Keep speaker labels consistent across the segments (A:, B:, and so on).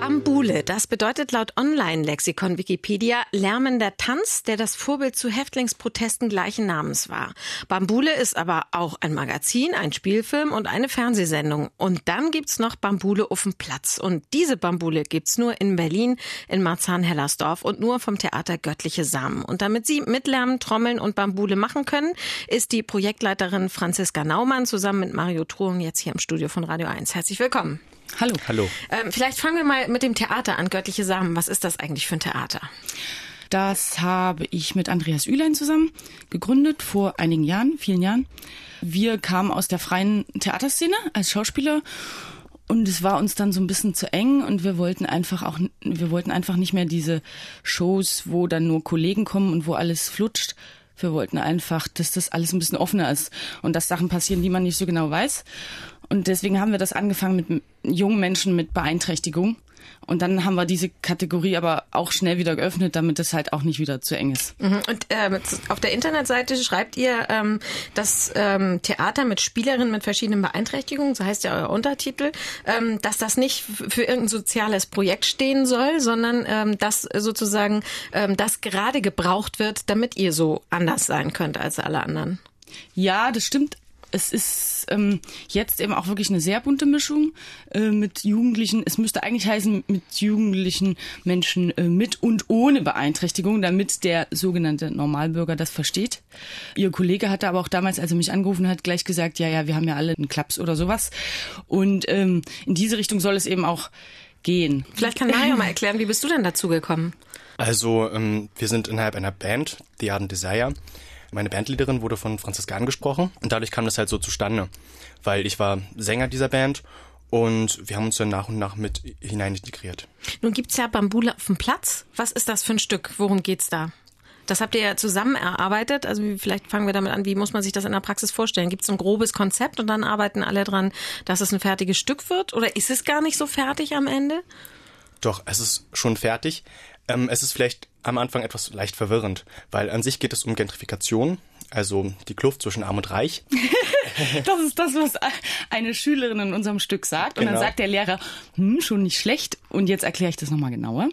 A: Bambule, das bedeutet laut Online-Lexikon Wikipedia lärmender Tanz, der das Vorbild zu Häftlingsprotesten gleichen Namens war. Bambule ist aber auch ein Magazin, ein Spielfilm und eine Fernsehsendung. Und dann gibt's noch Bambule auf dem Platz. Und diese Bambule gibt's nur in Berlin, in Marzahn-Hellersdorf und nur vom Theater Göttliche Samen. Und damit Sie mitlärmen, trommeln und Bambule machen können, ist die Projektleiterin Franziska Naumann zusammen mit Mario Truong jetzt hier im Studio von Radio 1. Herzlich willkommen.
B: Hallo. Hallo.
A: Vielleicht fangen wir mal mit dem Theater an, Göttliche Samen. Was ist das eigentlich für ein Theater?
B: Das habe ich mit Andreas Ülein zusammen gegründet vor einigen Jahren, vielen Jahren. Wir kamen aus der freien Theaterszene als Schauspieler und es war uns dann so ein bisschen zu eng und wir wollten einfach nicht mehr diese Shows, wo dann nur Kollegen kommen und wo alles flutscht. Wir wollten einfach, dass das alles ein bisschen offener ist und dass Sachen passieren, die man nicht so genau weiß. Und deswegen haben wir das angefangen mit jungen Menschen mit Beeinträchtigung. Und dann haben wir diese Kategorie aber auch schnell wieder geöffnet, damit es halt auch nicht wieder zu eng ist.
A: Und auf der Internetseite schreibt ihr, dass Theater mit Spielerinnen mit verschiedenen Beeinträchtigungen, so heißt ja euer Untertitel, dass das nicht für irgendein soziales Projekt stehen soll, sondern dass sozusagen das gerade gebraucht wird, damit ihr so anders sein könnt als alle anderen.
B: Ja, das stimmt. Es ist jetzt eben auch wirklich eine sehr bunte Mischung mit Jugendlichen. Es müsste eigentlich heißen, mit jugendlichen Menschen mit und ohne Beeinträchtigung, damit der sogenannte Normalbürger das versteht. Ihr Kollege hatte aber auch damals, als er mich angerufen hat, gleich gesagt, ja, wir haben ja alle einen Klaps oder sowas. Und in diese Richtung soll es eben auch gehen.
A: Vielleicht kann Mario mal erklären, wie bist du denn dazu gekommen?
C: Also wir sind innerhalb einer Band, The Ardent Desire. Meine Bandleaderin wurde von Franziska angesprochen und dadurch kam das halt so zustande, weil ich war Sänger dieser Band und wir haben uns dann nach und nach mit hinein integriert.
A: Nun gibt's ja Bambule auf dem Platz. Was ist das für ein Stück? Worum geht's da? Das habt ihr ja zusammen erarbeitet. Also vielleicht fangen wir damit an, wie muss man sich das in der Praxis vorstellen? Gibt es ein grobes Konzept und dann arbeiten alle dran, dass es ein fertiges Stück wird? Oder ist es gar nicht so fertig am Ende?
C: Doch, es ist schon fertig. Es ist vielleicht am Anfang etwas leicht verwirrend, weil an sich geht es um Gentrifikation, also die Kluft zwischen Arm und Reich.
B: Das ist das, was eine Schülerin in unserem Stück sagt. Und dann sagt der Lehrer, schon nicht schlecht. Und jetzt erkläre ich das nochmal genauer.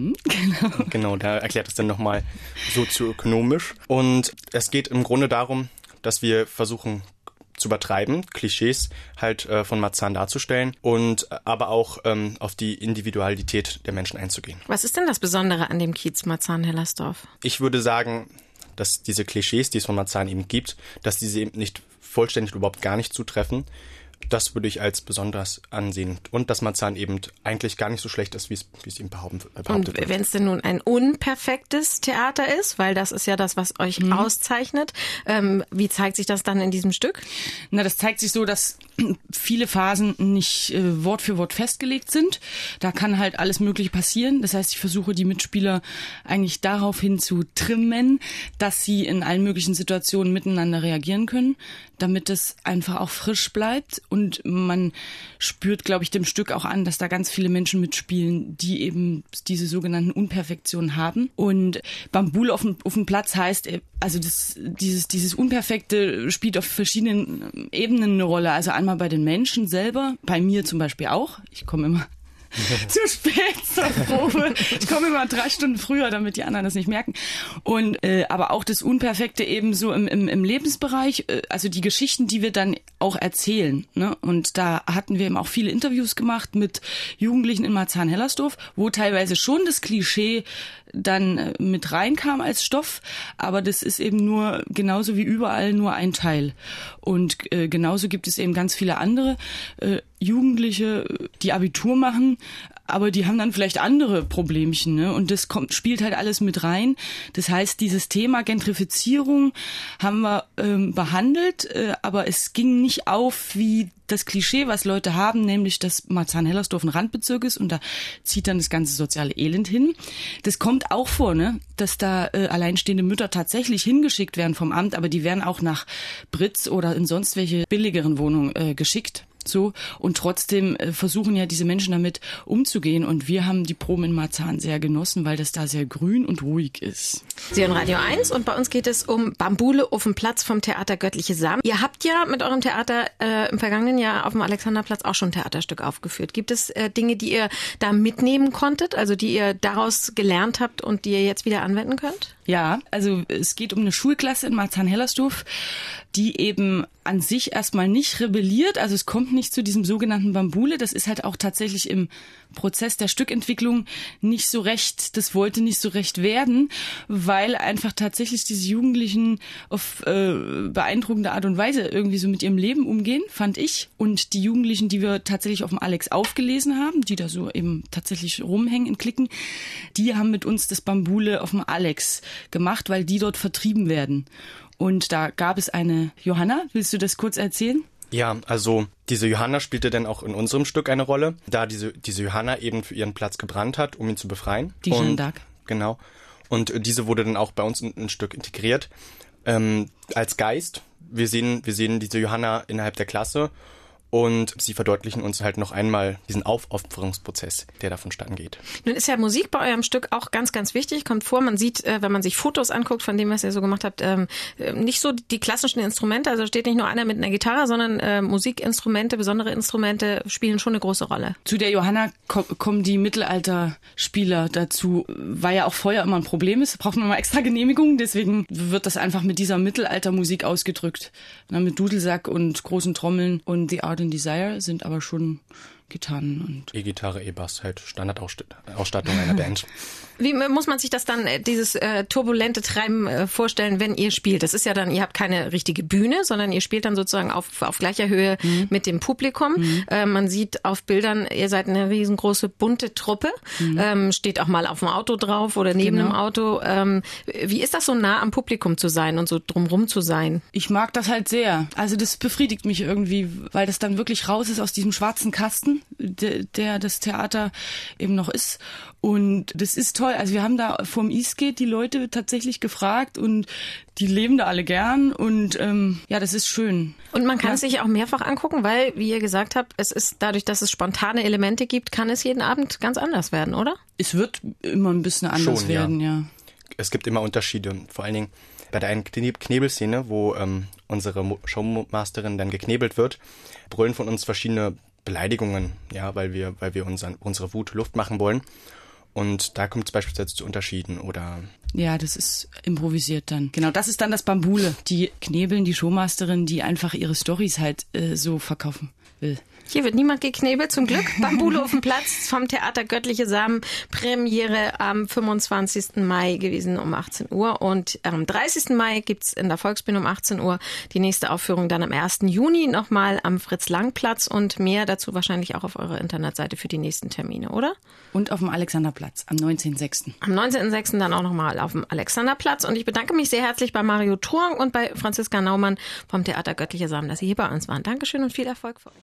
C: Genau, der erklärt es dann nochmal sozioökonomisch. Und es geht im Grunde darum, dass wir versuchen zu übertreiben, Klischees halt von Marzahn darzustellen und aber auch auf die Individualität der Menschen einzugehen.
A: Was ist denn das Besondere an dem Kiez Marzahn-Hellersdorf?
C: Ich würde sagen, dass diese Klischees, die es von Marzahn eben gibt, dass diese eben nicht vollständig überhaupt gar nicht zutreffen. Das würde ich als besonders ansehen. Und dass Marzahn eben eigentlich gar nicht so schlecht ist, wie es ihm behauptet wird.
A: Und wenn es denn nun ein unperfektes Theater ist, weil das ist ja das, was euch auszeichnet, wie zeigt sich das dann in diesem Stück?
B: Na, das zeigt sich so, dass viele Phasen nicht Wort für Wort festgelegt sind. Da kann halt alles Mögliche passieren. Das heißt, ich versuche die Mitspieler eigentlich daraufhin zu trimmen, dass sie in allen möglichen Situationen miteinander reagieren können, damit es einfach auch frisch bleibt. Und man spürt, glaube ich, dem Stück auch an, dass da ganz viele Menschen mitspielen, die eben diese sogenannten Unperfektionen haben. Und Bambule auf dem Platz heißt, also dieses Unperfekte spielt auf verschiedenen Ebenen eine Rolle. Also einmal bei den Menschen selber, bei mir zum Beispiel auch. Ich komme immer zu spät zur Probe. Ich komme immer 3 Stunden früher, damit die anderen das nicht merken. Und aber auch das Unperfekte eben so im Lebensbereich, also die Geschichten, die wir dann auch erzählen. Ne? Und da hatten wir eben auch viele Interviews gemacht mit Jugendlichen in Marzahn-Hellersdorf, wo teilweise schon das Klischee dann mit reinkam als Stoff, aber das ist eben nur genauso wie überall nur ein Teil. Und genauso gibt es eben ganz viele andere Jugendliche, die Abitur machen, aber die haben dann vielleicht andere Problemchen, ne? Und das spielt halt alles mit rein. Das heißt, dieses Thema Gentrifizierung haben wir behandelt, aber es ging nicht auf wie das Klischee, was Leute haben, nämlich, dass Marzahn-Hellersdorf ein Randbezirk ist und da zieht dann das ganze soziale Elend hin. Das kommt auch vor, ne, dass da alleinstehende Mütter tatsächlich hingeschickt werden vom Amt, aber die werden auch nach Britz oder in sonst welche billigeren Wohnungen geschickt. So, und trotzdem versuchen ja diese Menschen damit umzugehen. Und wir haben die Proben in Marzahn sehr genossen, weil das da sehr grün und ruhig ist.
A: Sie hören Radio 1 und bei uns geht es um Bambule auf dem Platz vom Theater Göttliche Samen. Ihr habt ja mit eurem Theater im vergangenen Jahr auf dem Alexanderplatz auch schon ein Theaterstück aufgeführt. Gibt es Dinge, die ihr da mitnehmen konntet, also die ihr daraus gelernt habt und die ihr jetzt wieder anwenden könnt?
B: Ja, also es geht um eine Schulklasse in Marzahn-Hellersdorf, die eben an sich erstmal nicht rebelliert, also es kommt nicht zu diesem sogenannten Bambule, das ist halt auch tatsächlich im Prozess der Stückentwicklung nicht so recht, das wollte nicht so recht werden, weil einfach tatsächlich diese Jugendlichen auf beeindruckende Art und Weise irgendwie so mit ihrem Leben umgehen, fand ich. Und die Jugendlichen, die wir tatsächlich auf dem Alex aufgelesen haben, die da so eben tatsächlich rumhängen in Cliquen, die haben mit uns das Bambule auf dem Alex gemacht, weil die dort vertrieben werden. Und da gab es eine Johanna, willst du das kurz erzählen?
C: Ja, also diese Johanna spielte dann auch in unserem Stück eine Rolle, da diese Johanna eben für ihren Platz gebrannt hat, um ihn zu befreien.
B: Die Jeanne d'Arc.
C: Genau. Und diese wurde dann auch bei uns in ein Stück integriert. Als Geist, wir sehen diese Johanna innerhalb der Klasse und sie verdeutlichen uns halt noch einmal diesen Aufopferungsprozess, der da vonstatten geht.
A: Nun ist ja Musik bei eurem Stück auch ganz, ganz wichtig. Kommt vor, man sieht, wenn man sich Fotos anguckt von dem, was ihr so gemacht habt, nicht so die klassischen Instrumente. Also steht nicht nur einer mit einer Gitarre, sondern Musikinstrumente, besondere Instrumente spielen schon eine große Rolle.
B: Zu der Johanna kommen die Mittelalterspieler dazu, weil ja auch Feuer immer ein Problem ist. Braucht man mal extra Genehmigung, deswegen wird das einfach mit dieser Mittelaltermusik ausgedrückt. Mit Dudelsack und großen Trommeln und The Art and Desire sind aber schon Gitarren und
C: E-Gitarre, E-Bass, halt Standardausstattung einer Band.
A: Wie muss man sich das dann, dieses turbulente Treiben vorstellen, wenn ihr spielt? Das ist ja dann, ihr habt keine richtige Bühne, sondern ihr spielt dann sozusagen auf gleicher Höhe mit dem Publikum. Man sieht auf Bildern, ihr seid eine riesengroße bunte Truppe, steht auch mal auf dem Auto drauf oder neben dem Auto. Wie ist das so nah am Publikum zu sein und so drumrum zu sein?
B: Ich mag das halt sehr. Also das befriedigt mich irgendwie, weil das dann wirklich raus ist aus diesem schwarzen Kasten, der das Theater eben noch ist. Und das ist toll. Also wir haben da vom Eastgate die Leute tatsächlich gefragt und die leben da alle gern und ja, das ist schön.
A: Und man kann es sich auch mehrfach angucken, weil, wie ihr gesagt habt, es ist dadurch, dass es spontane Elemente gibt, kann es jeden Abend ganz anders werden, oder?
B: Es wird immer ein bisschen anders werden, ja.
C: Es gibt immer Unterschiede. Vor allen Dingen bei der einen Knebelszene, wo unsere Showmasterin dann geknebelt wird, brüllen von uns verschiedene Beleidigungen, ja, weil wir unsere Wut Luft machen wollen. Und da kommt es beispielsweise zu Unterschieden oder...
B: Ja, das ist improvisiert dann. Genau, das ist dann das Bambule. Die knebeln, die Showmasterin, die einfach ihre Storys halt so verkaufen will.
A: Hier wird niemand geknebelt, zum Glück. Bambule auf dem Platz vom Theater Göttliche Samen. Premiere am 25. Mai gewesen um 18 Uhr. Und am 30. Mai gibt's in der Volksbühne um 18 Uhr die nächste Aufführung dann am 1. Juni nochmal am Fritz-Lang-Platz und mehr dazu wahrscheinlich auch auf eurer Internetseite für die nächsten Termine, oder?
B: Und auf dem Alexanderplatz am 19.06.
A: Am 19.06. dann auch nochmal auf dem Alexanderplatz. Und ich bedanke mich sehr herzlich bei Mario Thurn und bei Franziska Naumann vom Theater Göttliche Samen, dass Sie hier bei uns waren. Dankeschön und viel Erfolg für euch.